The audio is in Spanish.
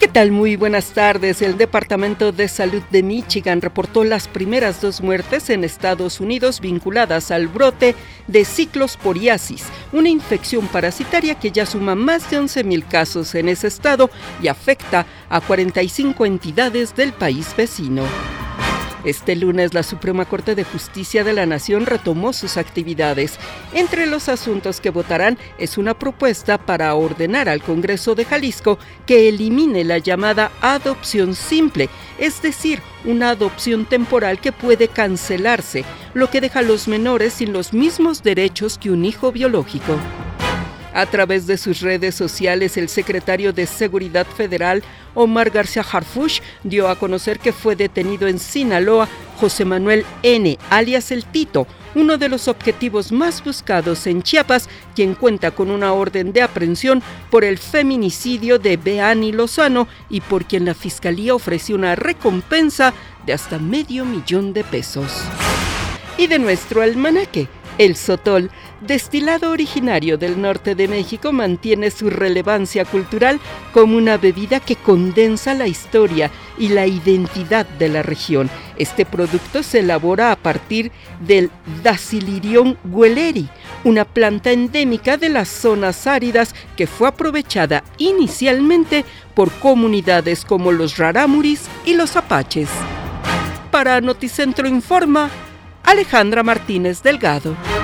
¿Qué tal? Muy buenas tardes. El Departamento de Salud de Michigan reportó las primeras 2 muertes en Estados Unidos vinculadas al brote de ciclosporiasis, una infección parasitaria que ya suma más de 11,000 casos en ese estado y afecta a 45 entidades del país vecino. Este lunes, la Suprema Corte de Justicia de la Nación retomó sus actividades. Entre los asuntos que votarán es una propuesta para ordenar al Congreso de Jalisco que elimine la llamada adopción simple, es decir, una adopción temporal que puede cancelarse, lo que deja a los menores sin los mismos derechos que un hijo biológico. A través de sus redes sociales, el secretario de Seguridad Federal, Omar García Harfuch, dio a conocer que fue detenido en Sinaloa José Manuel N., alias El Tito, uno de los objetivos más buscados en Chiapas, quien cuenta con una orden de aprehensión por el feminicidio de Beani Lozano y por quien la Fiscalía ofreció una recompensa de hasta $500,000. Y de nuestro almanaque, el sotol, destilado originario del norte de México, mantiene su relevancia cultural como una bebida que condensa la historia y la identidad de la región. Este producto se elabora a partir del Dasylirion guelleri, una planta endémica de las zonas áridas que fue aprovechada inicialmente por comunidades como los rarámuris y los apaches. Para Noticentro Informa, Alejandra Martínez Delgado.